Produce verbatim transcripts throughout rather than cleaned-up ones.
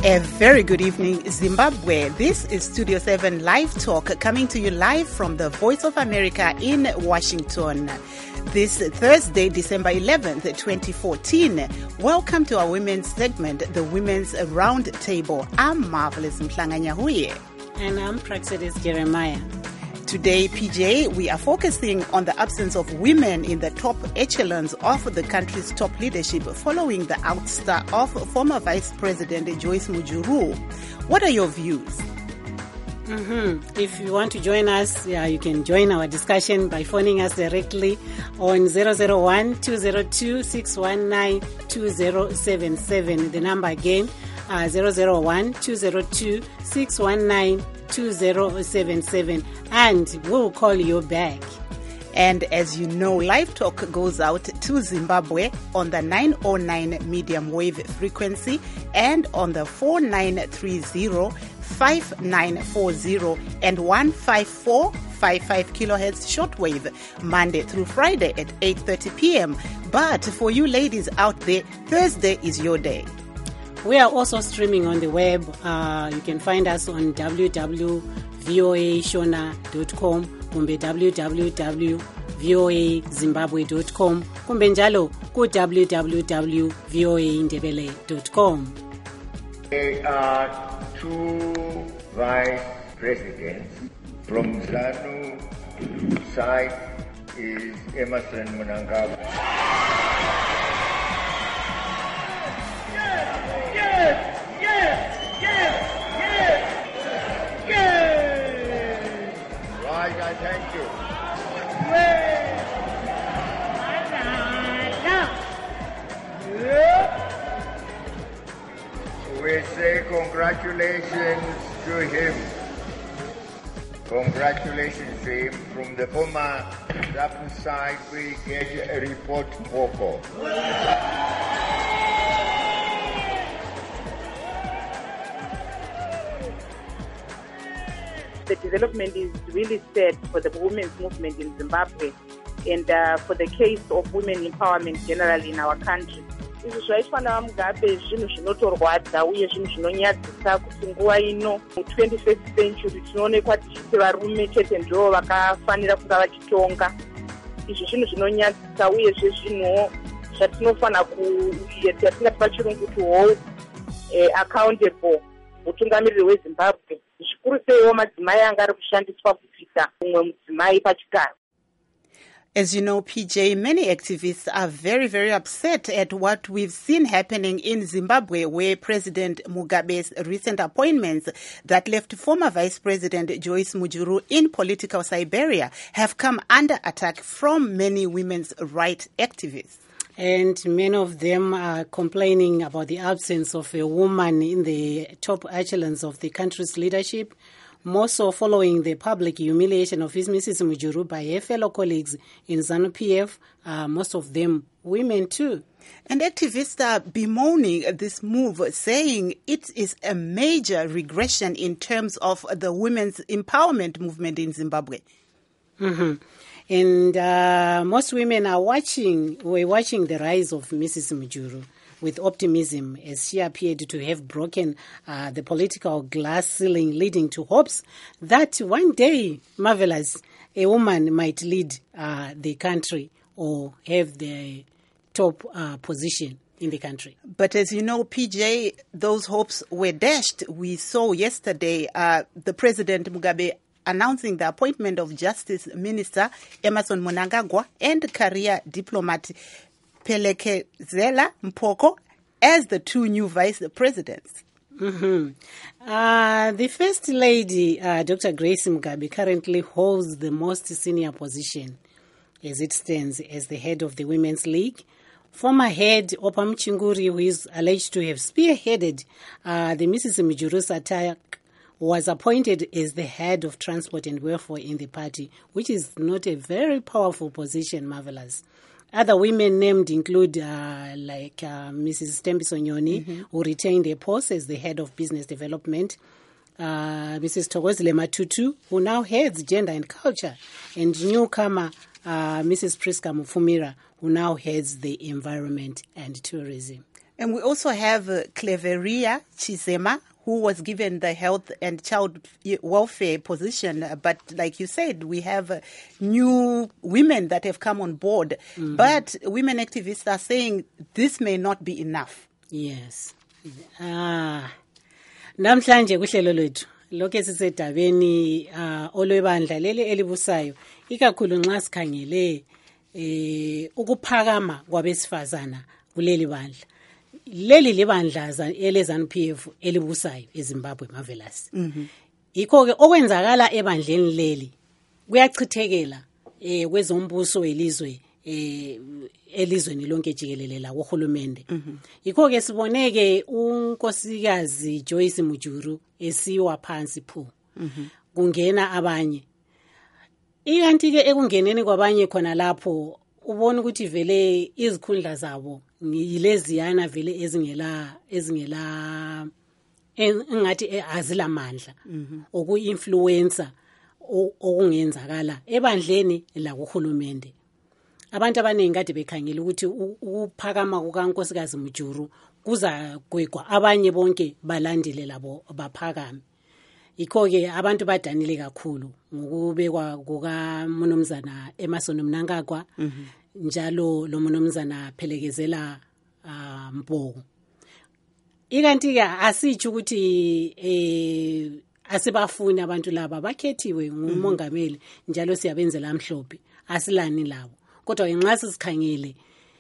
A very good evening, Zimbabwe. This is Studio seven Live Talk, coming to you live from the Voice of America in Washington. This Thursday, December eleventh, twenty fourteen. Welcome to our women's segment, the Women's Round Table. I'm Marvelous Mhlanganyahuye. And I'm Praxedis Jeremiah. Today, P J, we are focusing on the absence of women in the top echelons of the country's top leadership following the ouster of former Vice President Joyce Mujuru. What are your views? Mm-hmm. If you want to join us, yeah, you can join our discussion by phoning us directly on zero zero one, two zero two, six one nine, two zero seven seven. The number again, uh, zero zero one, two zero two, six one nine, two zero seven seven, and we'll call you back. And as you know, Live Talk goes out to Zimbabwe on the nine oh nine medium wave frequency and on the four nine three zero, five nine four zero and one five four five five kilohertz shortwave, Monday through Friday at eight thirty p.m. But for you ladies out there, Thursday is your day. We are also streaming on the web. Uh, you can find us on w w w dot voa shona dot com, kumbe w w w dot voa zimbabwe dot com, kumbe njalo ku w w w dot voa ndebele dot com. There are two vice presidents. From ZANU side is Emmerson Mnangagwa. Yes, yes, yes, yes, yes. Right, I thank you. We say congratulations to him. Congratulations to him. From the former ZANU side, we get a report, Moko. The development is really sad for the women's movement in Zimbabwe and uh, for the case of women empowerment generally in our country. Izvi zvaitwa naMugabe zvinhu zvinotorwadza uye zvinhu zvinonyadzisa kuti nguva ino mu-twenty-first century tinoonekwa tichiti varume chete ndivo vakafanira kunga vachitonga. Izvi zvinhu zvinonyadzisa uyezve zvinhu zvatinofanira yatingati pachirungu to hold accountable mutungamiriri weZimbabwe. Zvikuru seiwo madzimai anga ari kushandiswa kupfisa umwe mudzimai pachigaro. As you know, P J, many activists are very, very upset at what we've seen happening in Zimbabwe, where President Mugabe's recent appointments that left former Vice President Joyce Mujuru in political Siberia have come under attack from many women's rights activists. And many of them are complaining about the absence of a woman in the top echelons of the country's leadership, more so following the public humiliation of his Missus Mujuru by her fellow colleagues in ZANU-P F, uh, most of them women too. And activists are bemoaning this move, saying it is a major regression in terms of the women's empowerment movement in Zimbabwe. Mm-hmm. And uh, most women are watching, were watching the rise of Missus Mujuru with optimism as she appeared to have broken uh, the political glass ceiling, leading to hopes that one day, marvelous, a woman might lead uh, the country or have the top uh, position in the country. But as you know, P J, those hopes were dashed. We saw yesterday uh, the President Mugabe announcing the appointment of Justice Minister Emmerson Mnangagwa and career diplomat Phelekezela Mpoko as the two new vice presidents. Mm-hmm. Uh, the First Lady, uh, Doctor Grace Mugabe, currently holds the most senior position as it stands as the head of the Women's League. Former head Opa Mchinguri, who is alleged to have spearheaded uh, the Missus Mujuru's attack, was appointed as the head of transport and welfare in the party, which is not a very powerful position, marvelous. Other women named include uh, like uh, Missus Tembiso Nyoni, mm-hmm. who retained a post as the head of business development, uh, Missus Thokozile Matutu, who now heads gender and culture, and newcomer uh, Missus Priska Mufumira, who now heads the environment and tourism. And we also have uh, Cleveria Chizema, who was given the health and child welfare position. Uh, but like you said, we have uh, new women that have come on board. Mm-hmm. But women activists are saying this may not be enough. Yes. Ah. Namhlanje kuhlelo lwethu lokho esisedabeni uh, olwebandla leli elibusayo ikakhulu nxa sikhangele eh ukuphakama kwabesifazana kuleli bandla. Leli libandla eleZANU P F elibusayo eZimbabwe Marvelous. Mhm. Yikho ke okwenzakala ebandleni leli kuyachithekela eh kwezombuso welizwe eh elizweni lonke jikelele la uhulumende. Yikho ke siboneke unkosikazi Joyce Mujuru esiwa phansi phu. Kungena abanye. Ikanti ke ekungeneni kwabanye khona lapho ubona ukuthi vele izikhundla zabo ngileziyana vele ezingela ezingela engathi azilamandla okuinfluencer okungenzakala ebandleni la kuhulumende. Abantu abaningi kade bekhangela ukuthi ukuphakama kukaNkosikazi Mujuru kuza gwegwa abanye bonke balandile labo baphakame. Yikho ke abantu badanile kakhulu ngokubekwa kuka Mnumzana Emerson Mnangagwa njalo lo Mnumzana Phelekezela uh, Mpofu. Ikanti ke asitsho ukuthi eh asibafuni abantu laba bakhethiwe ngumongameli njalo siyabenzela amhlophe asilani labo. Kodwa nxa sikhangele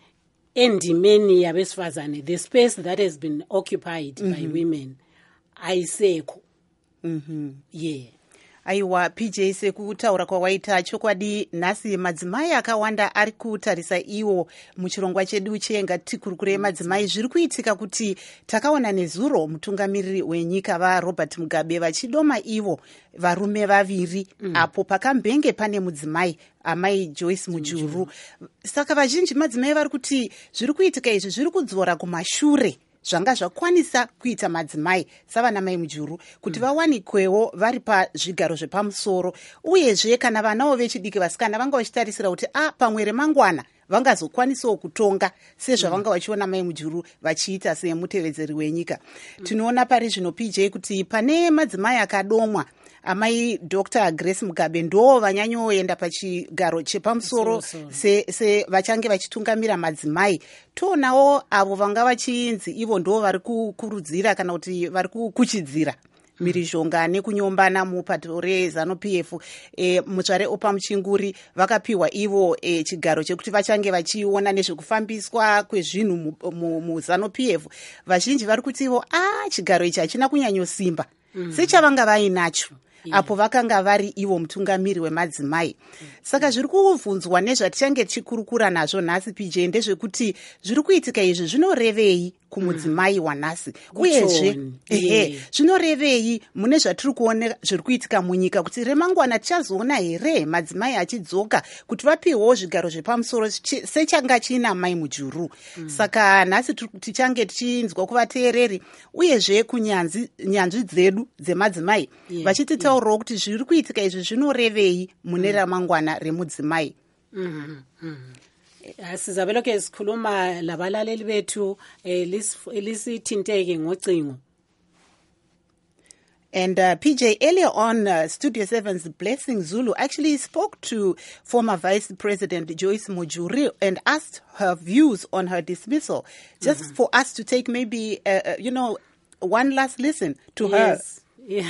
endimeni yabesifazane the space that has been occupied mm-hmm. by women ayisekho. Mhm. Yeah. Aiwa P J sekutaura kwawaita chokwadi nhasi madzimai akawanda ari kutarisa iwo muchirongwa chedu chenga tikurukure madzimai zviri kuitika kuti takaona nezuro mutungamiriri wenyika vaRobert Mugabe vachidoma ivo varume vaviri mm. apo pakambenge pane mudzimai amai Joyce Mujuru. Saka vazhinji madzimai vari kuti zviri kuitika izvi zviri kudzora kumashure zvanga zvakwanisa kuita madzimai savana mai Mujuru kuti mm. vawanikwewo vari pazvigaro zvepamusoro uyezve kana vanawo vechidiki vasikana vanga vachitarisira kuti a pamwe remangwana vangazokwanisawo kutonga sezvavanga vachiona mai Mujuru vachiita semutevedzeri wenyika. Mm. Tinoona pari zvino P J kuti pane madzimai akadomwa amai Doctor Grace Mugabe ndo vanyanyoenda pachigaro chepamusoro se, se vachange vachitungamira madzimai. Tonawo avo vanga vachinzi ivo ndo vari kukurudzira kana kuti vari kukuchidzira mirizhonga nekunyombana mupato reZANU P F. E, mutsvare Opa Muchinguri vakapiwa ivo e, chigaro chekuti vachange vachiona nezvekufambiswa kwezvinhu muZANU P F. Vazhinji vari kuti ivo a chigaro ichi hachina kunyanyosimba mm. sechavanga vainacho. Yeah. Apo vakanga vari ivo mutungamiri wemadzimai. Mm. Saka zviri kuvunzwa nezvatichange tichikurukura nazvo nhasi P J ndezvekuti zviri kuitika izvi zvinorevei kumudzimai mm. wanhasi uyezve ehe zvinorevei mune zvatiri kuona zviri kuitika munyika kuti remangwana tichazoona here madzimai achidzoka kuti vapiwewo zvigaro zvepamusoro sechanga china mai Mujuru. Mm. Saka nhasi tichange tichinzwa kuvateereri uyezve kunyanzvi nyanzvi dzedu dzemadzimai yeah. vachititaurawo yeah. kuti zviri kuitika izvi zvinorevei mune mm. ramangwana remudzimai. Mm -hmm. Sizabelo ke sikhuluma labalaleli bethu elisithinteke ngocingo. And uh, P J, earlier on, uh, Studio seven's Blessing Zulu actually spoke to former Vice President Joyce Mujuru and asked her views on her dismissal. Just mm-hmm. for us to take maybe, uh, uh, you know, one last listen to yes. her. Yeah.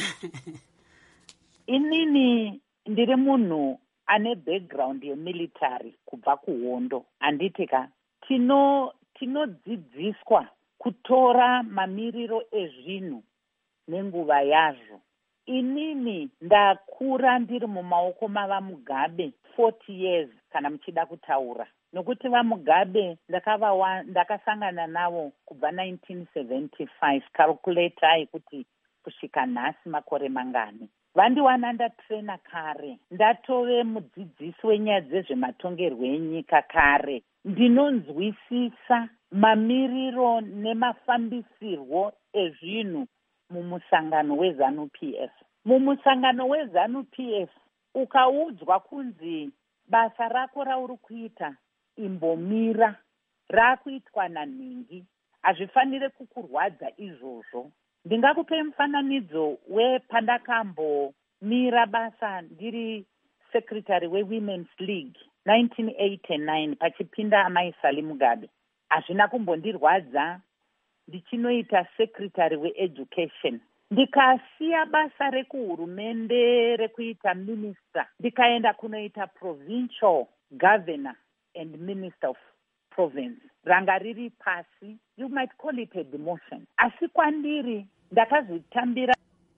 Inini ndiri munhu ane background yemilitary kubva kuhondo. Anditika tino tinodzidziswa kutora mamiriro ezvinhu nenguva yazvo. Inini ndakura ndiri mumaoko mavaMugabe forty years kana muchida kutaura. Nokuti vaMugabe ndakava ndakasangana navo kubva nineteen seventy-five. Calculate kuti kusvika nhasi makore mangani. Vandiwana ndatrena kare, ndatove mudzidzisi wenyaya dzezvematongerwo enyika kare. Ndinonzwisisa mamiriro nemafambisirwo ezvinhu mumusangano weZANU P F. Mumusangano weZANU P F ukaudzwa kunzi basa rako rauri kuita imbomira, rakuitwa nanhingi, hazvifanire kukurwadza izvozvo. Ndingakupe mufananidzo wepandakambomira basa ndiri secretary weWomen's League nineteen eighty-nine pachipinda amai Sally Mugabe. Hazvina kumbondirwadza ndichinoita secretary weeducation. Ndikasiya basa rekuhurumende rekuita minister ndikaenda kunoita provincial governor and minister of province. Ranga riri pasi, you might call it a demotion. Asi kwandiri ndakazvitambira.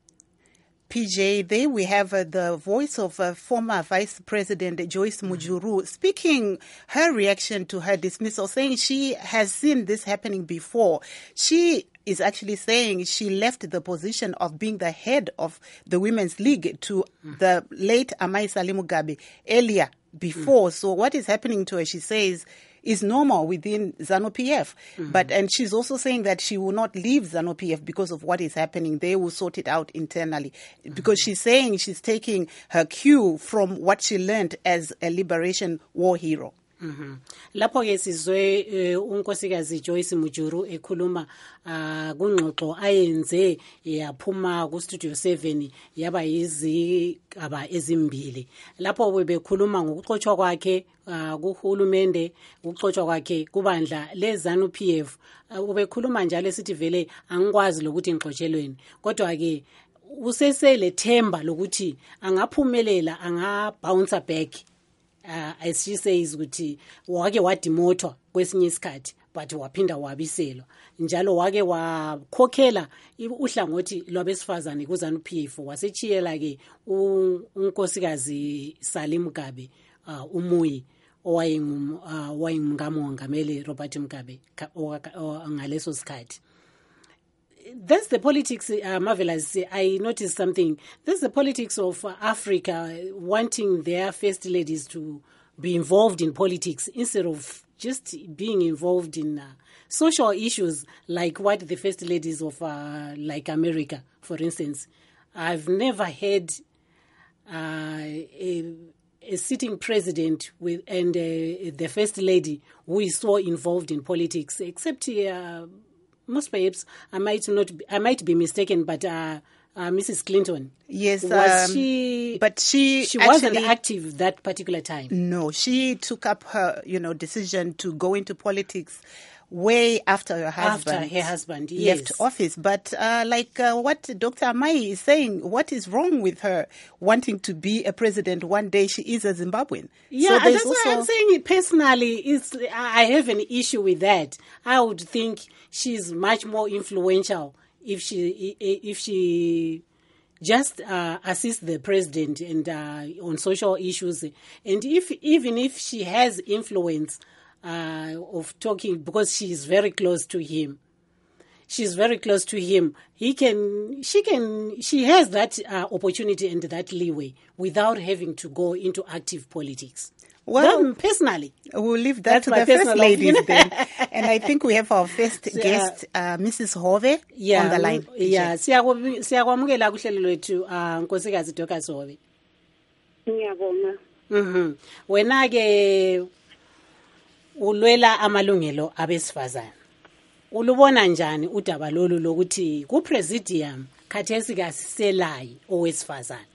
P J, there we have uh, the voice of uh, former Vice President Joyce Mujuru speaking her reaction to her dismissal, saying she has seen this happening before. She is actually saying she left the position of being the head of the Women's League to mm. the late Amai Sally Mugabe earlier before. Mm. So what is happening to her, she says, is normal within ZANU-P F. Mm-hmm. But and she's also saying that she will not leave ZANU-P F because of what is happening. They will sort it out internally. Mm-hmm. Because she's saying she's taking her cue from what she learned as a liberation war hero. Mhm. Lapho ke sizwe unkosikazi Joyce Mujuru ekhuluma kungxoxo ayenze yaphuma ku Studio seven yaba yizigaba ezimbili. Lapho bebekhuluma ngokuxoxwa kwakhe kuhulumende, ukuxoxwa kwakhe kubandla leZANU-P F. Ubekhuluma njalo esithi vele angikwazi lokuthi ngixotshelweni. Kodwa ke usesele themba lokuthi angaphumelela, anga bounce back. Uh, as she says ukuthi wake wadimotwa kwesinye isikhathi but waphinda wabiselwa njalo wake wakhokhela uhlangothi lwabesifazane kuZANU-P F wasechiyela ke unkosikazi Sally Mugabe uh, umuyi owayengumngameli Robert Mugabe ngaleso sikhathi. That's the politics, uh, Marvelous. I noticed something. That's the politics of uh, Africa wanting their first ladies to be involved in politics instead of just being involved in uh, social issues like what the first ladies of uh, like America, for instance. I've never had uh, a, a sitting president with and uh, the first lady who is so involved in politics, except uh, most perhaps I might not, be, I might be mistaken, but uh, uh, Missus Clinton. Yes, was um, she? But she she actually, wasn't active that particular time. No, she took up her, you know, decision to go into politics way after her husband, after her husband yes. left office. But uh, like uh, what Doctor Amai is saying, what is wrong with her wanting to be a president one day? She is a Zimbabwean. Yeah, so that's also... why I'm saying it personally. It's, I have an issue with that. I would think she's much more influential if she if she just uh, assists the president and uh, on social issues, and if even if she has influence. Uh, of talking because she is very close to him. She's very close to him. He can, she can, she has that uh, opportunity and that leeway without having to go into active politics. Well, that, personally, we'll leave that to the first ladies then. And I think we have our first so, guest, uh, Missus Hove, yeah, on the line. Yeah, siyakwamukela kuhlelo lwethu uh, Nkosikazi Dorcas Hove. Ngiyabonga. Mhm. Wena ke ulwela amalungelo abesifazane. Ulubona njani udaba lolu lokuthi ku presidium khathesi kasiselayi owesifazane?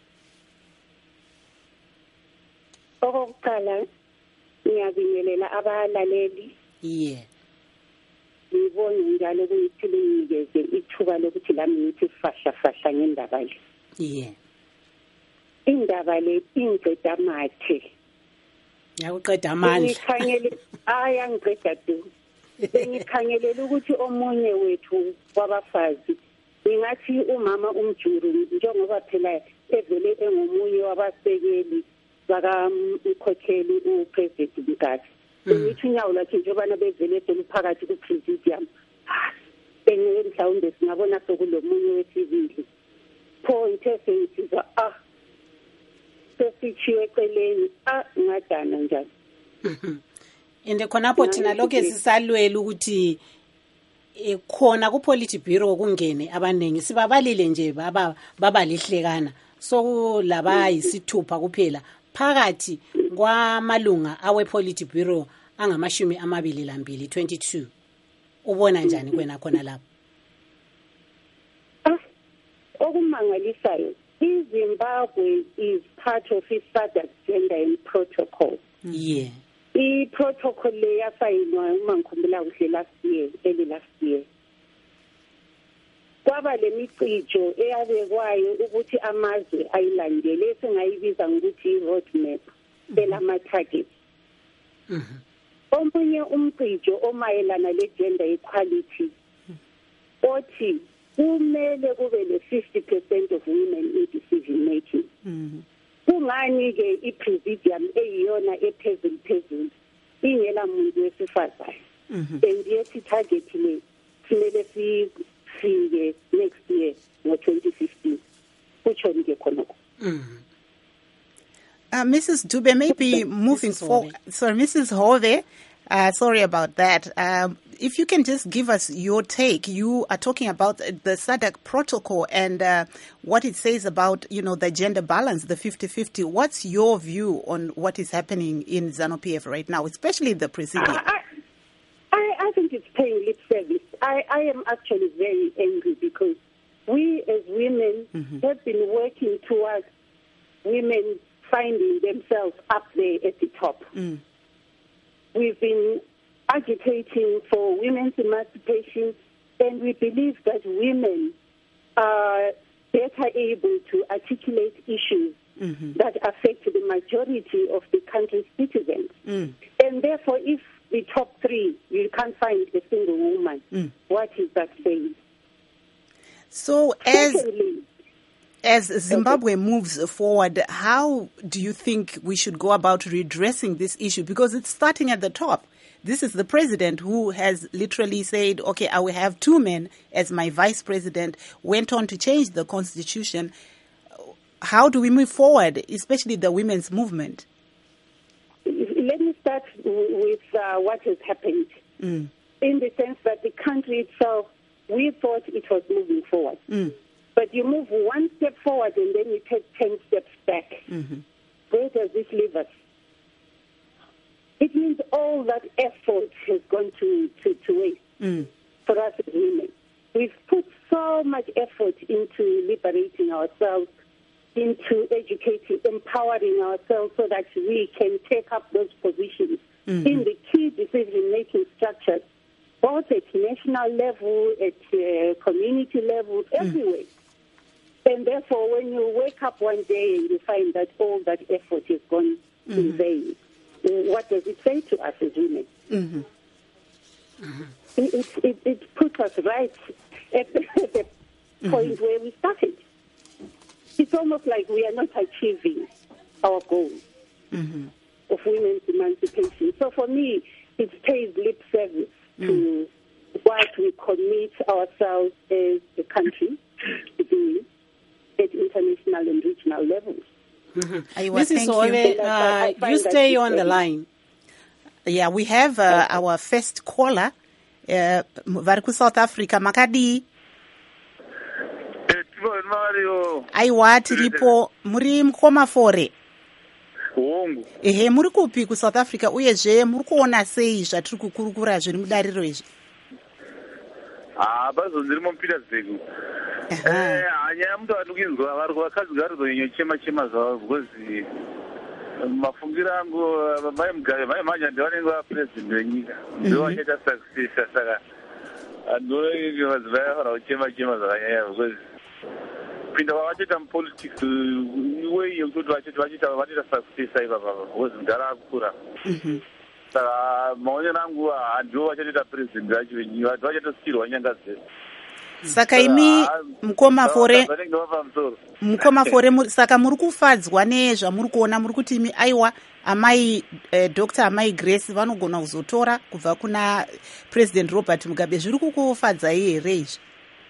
Okokuqala ngiyabingelela abalaleli. Yeah. Ngibonga njalo ukuthi linikeze ithuba lokuthi lami ngithi fasha fasha ngendaba le. Yeah. Indaba le ingceda mathe. Yakuqeda amandla. Ngikhangele aya ngiqeda du. Ngikhangelela ukuthi omunye wethu wabafazi ingathi umama uMjuru njengoba phela evele engomunye wabasekeli baka ukhokheli upresident Mugabe. Ngithi nyawo lakhe njengoba bevele phakathi ku presidium. Engeke mhlawumbe singabona sokulomunye wesibili. Pho ithe seyisiza ah sesichiwe eceleni ah ngadana njalo. Ende khonapho thina lokho sisalwela ukuthi ekhona ku polity bureau kungene abanengi sibabalile nje baba babalihlekana so laba yisithupha kuphela phakathi kwamalunga awe polity bureau angamashumi amabili lambili twenty-two ubona njani kwena khona lapho? Ah, okumangalisayo, iZimbabwe is part of its SADC Gender and Protocol. Yeah. I-protocol le yasayinwa uma ngikhumbula kuhle last year, early last year. Kwaba le micijo eyabekwayo ukuthi amazwe ayilandele esingayibiza ngokuthi i-roadmap elama-targets. Omunye umcijo omayelana le-gender equality othi kumele kube le-fifty percent of women in decision making. Kungani-ke i-presidium eyiyona ephezulu phezulu ingela muntu wesifazane. And yet i-target le kumele sifike next year ngo-twenty fifteen. Kuchoni-ke khonoko. Uh, Missus Dube, maybe moving forward. Sorry, Missus Hove, uh, sorry about that. Um, if you can just give us your take. You are talking about the SADC protocol and uh, what it says about, you know, the gender balance, the fifty-fifty. What's your view on what is happening in ZANU-P F right now, especially the presidium? I, I, I think it's paying lip service. I, I am actually very angry because we as women mm-hmm. have been working towards women finding themselves up there at the top. Mm. We've been agitating for women's emancipation, and we believe that women are better able to articulate issues mm-hmm. that affect the majority of the country's citizens. Mm. And therefore, if the top three, you can't find a single woman, mm. what is that saying? So as... Secondly, As Zimbabwe moves forward, how do you think we should go about redressing this issue? Because it's starting at the top. This is the president who has literally said, okay, I will have two men as my vice president, went on to change the constitution. How do we move forward, especially the women's movement? Let me start with uh, what has happened. Mm. In the sense that the country itself, we thought it was moving forward. Mm. But you move one step forward and then you take ten steps back. Mm-hmm. Where does this leave us? It means all that effort has gone to, to, to waste mm. for us as women. We've put so much effort into liberating ourselves, into educating, empowering ourselves so that we can take up those positions mm-hmm. in the key decision-making structures, both at national level, at uh, community level, mm. everywhere. And therefore, when you wake up one day and you find that all that effort is gone mm-hmm. in vain, what does it say to us as women? Mm-hmm. Mm-hmm. It, it, it puts us right at the, at the mm-hmm. point where we started. It's almost like we are not achieving our goal mm-hmm. of women's emancipation. So for me, it pays lip service mm-hmm. to what we commit ourselves as a country to do at international and regional levels. Mm-hmm. Missus Ole, uh, you stay on the line. Yeah, we have uh, our first caller. Uh, Variku South Africa, Makadi. Aiwa tiripo muri mkoma fore. Ehe muri kupi ku South Africa uyezve muri kuona sei zvatiri kukurukura zviri mudariro izvi? Ah, bazo ndiri mumpira zegu. Eh, anya mtu anukinzwa vari vakadzi gari chema chema zvavo because mafungira angu mai mugabe mai manja ndivanenge va president wenyika. Ndivo vachaita success saka ndo vazivaya kuchema chema zvakanyanya because kupinda kwavachaita mupolitics iwei yekuti vachaita vachaita success ipapa because mudhara akukura. Saka maonero angu handivo vachatoita president vacho venyika vachatosiyirwa nyanga dzedu. Saka imi mukoma fore mukoma fore saka muri kufadzwa nezvamuri kuona muri kuti imi aiwa amai eh, Doctor Amai Grace vanogona kuzotora kubva kuna President Robert Mugabe zviri kukufadzai here izvi?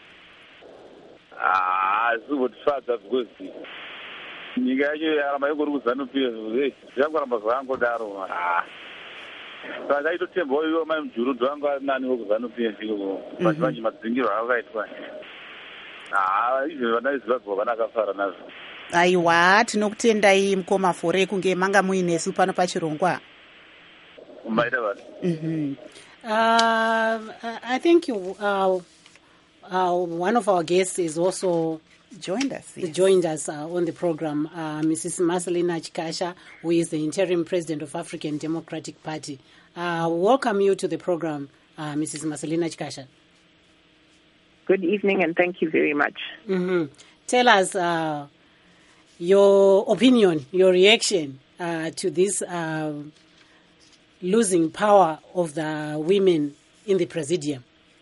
Ah, zvotifadza because nyika yacho yaramba ingori kuZANU-P F zvangoramba zvakangodaro. Ah, saka itotembawo iwo mai mujuru ndovanga ari nani wokuZANU-P F iko vati vanje madzingiro avakaitwa. Ah, izvo vana veZimbabwe vanakafara nazvo. Aiwa tinokutendai mukoma fore kunge manga muinesu pano pachirongwa. Maida vati. Mhm. Uh, I think you, uh, uh, one of our guests is also joined us. Yes. Joined us uh, on the program, uh, Missus Marcelina Chikasha, who is the interim president of African Democratic Party. Uh, welcome you to the program, uh, Missus Marcelina Chikasha. Good evening, and thank you very much. Mm-hmm. Tell us uh, your opinion, your reaction uh, to this uh, losing power of the women in the presidium.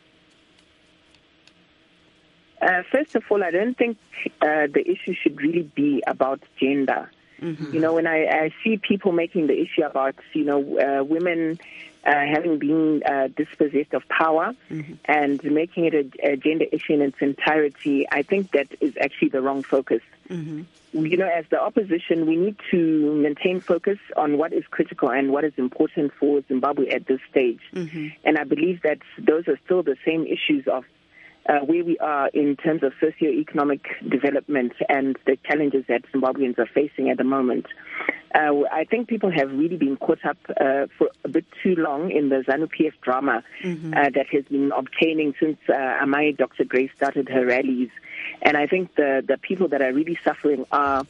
Uh, first of all, I don't think uh, the issue should really be about gender. Mm-hmm. You know, when I, I see people making the issue about, you know, uh, women uh, having been uh, dispossessed of power mm-hmm. and making it a, a gender issue in its entirety, I think that is actually the wrong focus. Mm-hmm. You know, as the opposition, we need to maintain focus on what is critical and what is important for Zimbabwe at this stage. Mm-hmm. And I believe that those are still the same issues of Uh, where we are in terms of socio-economic development and the challenges that Zimbabweans are facing at the moment. Uh, I think people have really been caught up uh, for a bit too long in the ZANU-P F drama mm-hmm. uh, that has been obtaining since uh, Amai Doctor Grace started her rallies. And I think the, the people that are really suffering are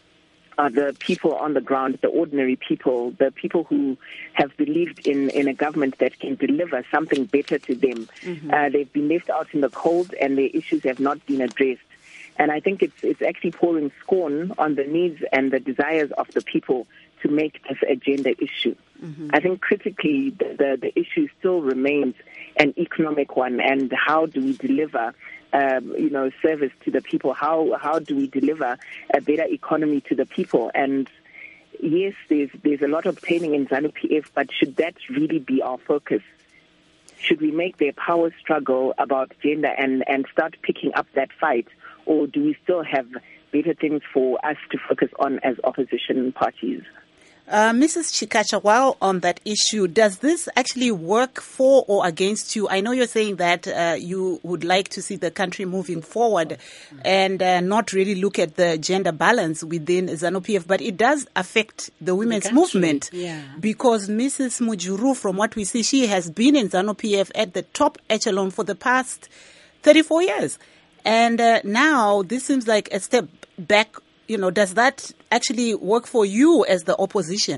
are the people on the ground, the ordinary people, the people who have believed in, in a government that can deliver something better to them. Mm-hmm. Uh, they've been left out in the cold and their issues have not been addressed. And I think it's it's actually pouring scorn on the needs and the desires of the people to make this a gender issue. Mm-hmm. I think critically the, the, the issue still remains an economic one, and how do we deliver Um, you know, service to the people? How how do we deliver a better economy to the people? And yes, there's there's a lot obtaining in ZANU-P F, but should that really be our focus? Should we make their power struggle about gender and, and start picking up that fight? Or do we still have better things for us to focus on as opposition parties? Uh, Missus Chikasha, while on that issue, does this actually work for or against you? I know you're saying that uh, you would like to see the country moving forward and uh, not really look at the gender balance within ZANU-P F, but it does affect the women's the movement. Yeah. Because Missus Mujuru, from what we see, she has been in ZANU-P F at the top echelon for the past thirty-four years. And uh, now this seems like a step back. You know, does that actually work for you as the opposition?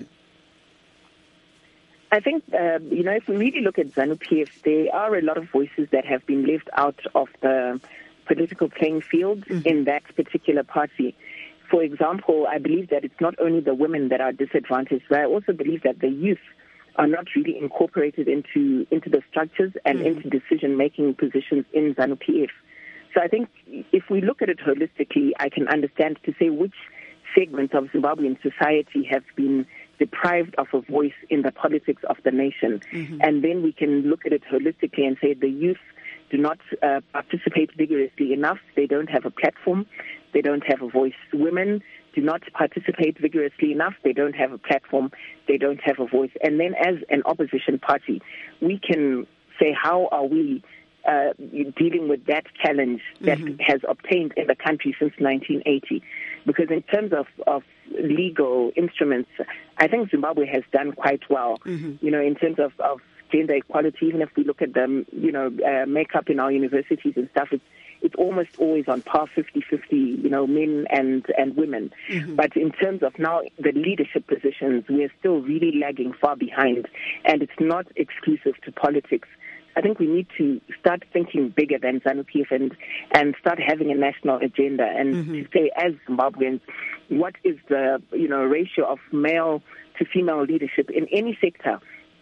I think, uh, you know, if we really look at ZANU-P F, there are a lot of voices that have been left out of the political playing field mm-hmm. in that particular party. For example, I believe that it's not only the women that are disadvantaged, but I also believe that the youth are not really incorporated into, into the structures and mm-hmm. into decision-making positions in ZANU-P F. So I think if we look at it holistically, I can understand to say which segments of Zimbabwean society have been deprived of a voice in the politics of the nation. Mm-hmm. And then we can look at it holistically and say the youth do not uh, participate vigorously enough. They don't have a platform. They don't have a voice. Women do not participate vigorously enough. They don't have a platform. They don't have a voice. And then as an opposition party, we can say, how are we Uh, dealing with that challenge that mm-hmm. has obtained in the country since nineteen eighty. Because in terms of, of legal instruments, I think Zimbabwe has done quite well. Mm-hmm. You know, in terms of, of gender equality, even if we look at the, you know, uh, makeup in our universities and stuff, it's, it's almost always on par fifty-fifty, you know, men and, and women. Mm-hmm. But in terms of now the leadership positions, we're still really lagging far behind. And it's not exclusive to politics. I think we need to start thinking bigger than ZANU-P F and, and start having a national agenda and mm-hmm. to say, as Zimbabweans, what is the, you know, ratio of male to female leadership in any sector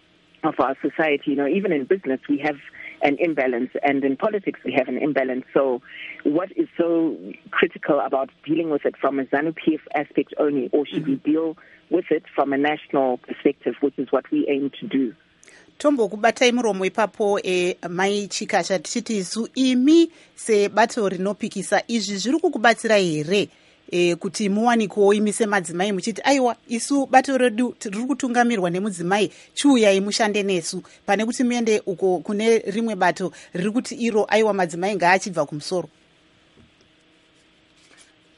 of our society? You know, even in business, we have an imbalance, and in politics, we have an imbalance. So what is so critical about dealing with it from a ZANU-P F aspect only, or should mm-hmm. we deal with it from a national perspective, which is what we aim to do? Tombo kubatai muromo ipapo e Mai Chikasha tichiti isu imi se bato rinopikisa izvi zviri kukubatsira here e kuti muwaniko imise madzimai muchiti aiwa isu bato redu riri kutungamirwa nemudzimai chiuyai mushande nesu pane kuti muende uko kune rimwe bato riri kuti iro aiwa madzimai ngaachibva kumusoro.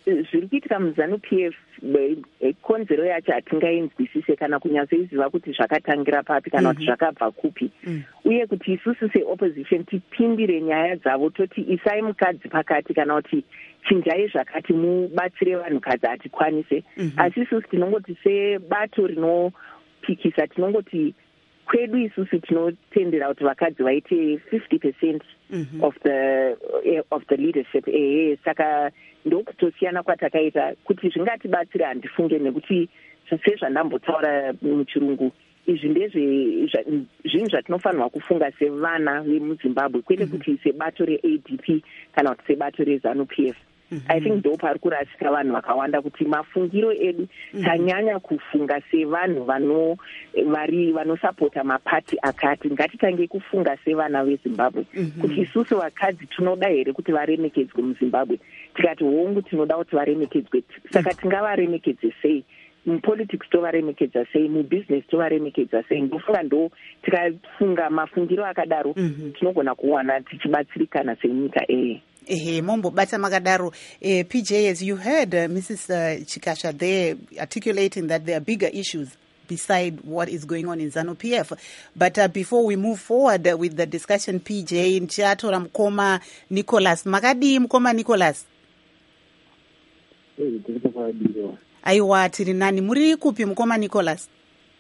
zviri kuitika muZANU-P F konzero yacho hatingainzwisise kana kunyatsoiziva kuti zvakatangira papi kana kuti zvakabva kupi, uye kuti isusu seopposition tipindire nyaya dzavo toti isai mukadzi pakati kana kuti chinjai zvakati mubatsire vanhukadzi hatikwanise. Asi isusu tinongoti sebato rinopikisa tinongoti kwedu isusu tinotendera kuti vakadzi vaite fifty percent of the of the leadership. Eh, saka ndokutosiyana kwatakaita kuti zvingatibatsira handifunge, nekuti sezvandambotaura muchirungu izvi ndezvinhu zvatinofanirwa kufunga sevana vemuZimbabwe, kwete kuti sebato re-A D P kana kuti sebato reZANU-P F. Mm-hmm. I think ndo pari kurasika vanhu vakawanda kuti mafungiro edu tanyanya mm-hmm. kufunga sevanhu vano vari vanosapota mapati akati. Ngatitange kufunga sevana veZimbabwe mm-hmm. kuti isusu vakadzi tinoda here kuti varemekedzwe muZimbabwe. Tikati hongu tinoda kuti varemekedzwe, saka tingavaremekedze sei? Mupolitics tovaremekedza sei? Mubusiness tovaremekedza sei? Ndofunga ndo tikafunga mafungiro akadaro mm-hmm. tinogona kuwana tichibatsirikana senyika. Eh Ehe, mombo bata makadaro. Eh, P J, as you heard uh, Missus Uh, Chikasha there articulating that there are bigger issues beside what is going on in ZANU-P F. But uh, before we move forward uh, with the discussion, P J, nchatora mkoma Nicholas. Makadi mkoma Nicholas? Aiwa, tiri nani? Muri kupi mkoma Nicholas?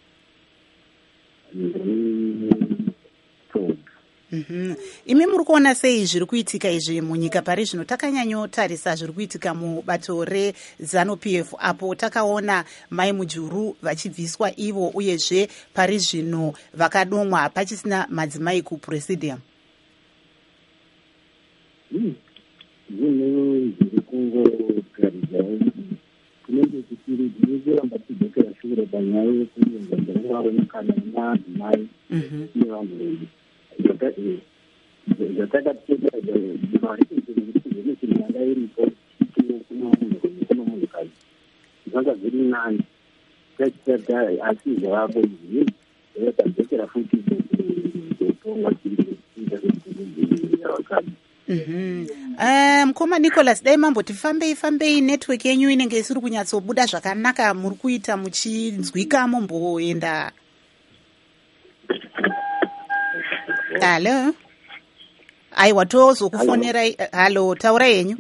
Mhm. Imi muri kuona sei zviri kuitika izvi munyika pari zvino? Takanyanyotarisa zviri kuitika mubato reZANU-P F apo takaona mai mujuru vachibviswa ivo, uyezve pari zvino vakadomwa pachisina madzimai kupresidium. Zvinhu zviri kungogaridza kunenge kuchiri zvinoramba tidzokera shure panyaya yekuenza dzavaronekana nemadzimai nevanhu vedu. Zvatakatenda zvinochiriyanga iripo kuno munhukadzi zvanga zviri nani tachitata, asi zvavapo izvi zvakadzokera futi kutonga vakadzi. Mukoma Nicholas, dai mamboti fambei fambei, network yenyu inenge isiri kunyatsobuda zvakanaka, muri kuita muchinzwika momboenda. Hello. Aiwa, tozokufonera. Halo, taura yenyu.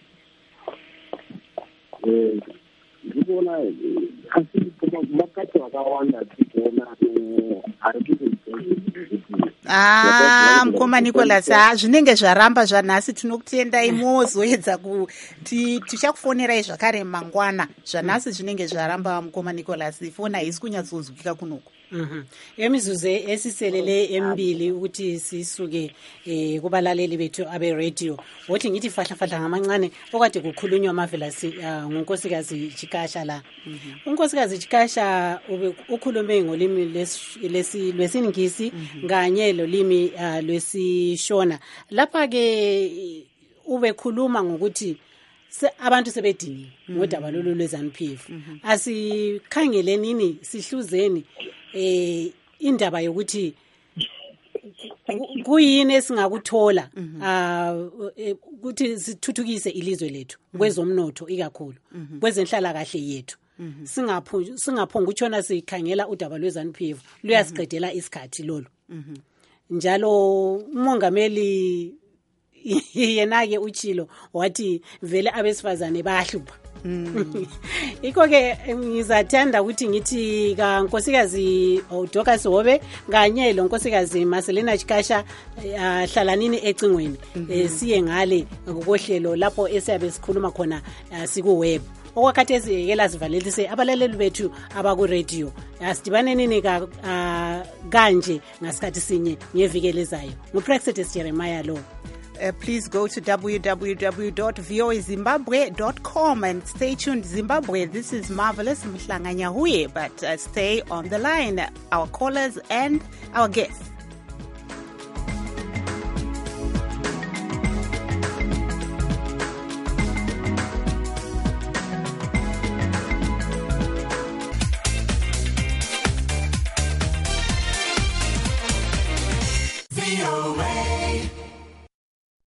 Eh, ndikuona asi makati vakawanda tikuona arikuti Ah, mukoma Nicholas, ah, zvinenge zvaramba zvanhasi. Tinokutendai mozoedza kuti tichakufonerai zvakare mangwana. Zvanhasi zvinenge zvaramba mukoma Nicholas, fona haisi kunyatsozwika kunoko. Mhm. Emizuze esiselele embili ukuthi sisuke eh kubalaleli bethu abe radio. Wothi ngithi fahla fahla ngamancane okade kukhulunywa amavela ngunkosikazi Chikasha la. Unkosikazi Chikasha ube ukhulume ngolimi lesi lwesingisi nganye lo limi lwesishona. Lapha ke ube khuluma ngokuthi abantu sebedini ngodaba lolu lweZANU-P F. Asikhangele nini sihluzeni eh indaba yokuthi kuyini esingakuthola ukuthi sithuthukise ilizwe lethu kwezomnotho ikakhulu kwezenhlala kahle yethu. Singaphu singaphonga utshona sikhangela udaba lweZANU-P F luyasiqedela isikhathi lolu. Njalo umongameli yena ke uchilo wathi vele abesifazane bayahlupha. Iko ke ngizathanda ukuthi ngithi ka nkosikazi uDocas Hobe kanye lo nkosikazi Marcelina Chikasha hlalanini ecingweni siye ngale ngokohlelo lapho esiyabe sikhuluma khona siku web. Okwakhathesi ke lazivalelise abalaleli bethu abaku radio. Asidibane nini ka kanje ngasikhathi sinye ngevekelezayo. NguPrexit Jeremiah lo. Uh, please go to w w w dot voa zimbabwe dot com and stay tuned. Zimbabwe, this is Marvelous Mhlanganya Huye, but uh, stay on the line, our callers and our guests.